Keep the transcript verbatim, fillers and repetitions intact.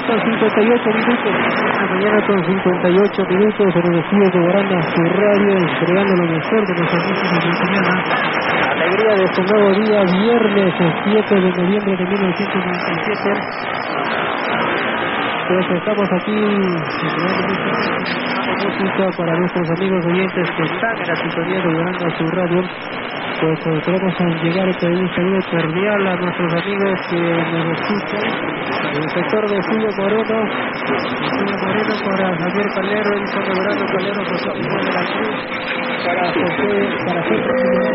con cincuenta y ocho minutos. La mañana con cincuenta y ocho minutos en el estudio de Guaranda, su radio, entregando lo mejor de nuestra música mañana. Alegría de este nuevo día, viernes siete de noviembre de mil novecientos noventa y siete. Pues estamos aquí entregando música para nuestros amigos oyentes que están en la sintonía de Guaranda, su radio. Pues eh, queremos llegar a pedir un saludo cordial a nuestros amigos que nos escuchan en el sector de Julio Moreno, Julio Moreno para Javier Calero, Edison de Verano Calero, José Miguel de la Cruz, para José, para José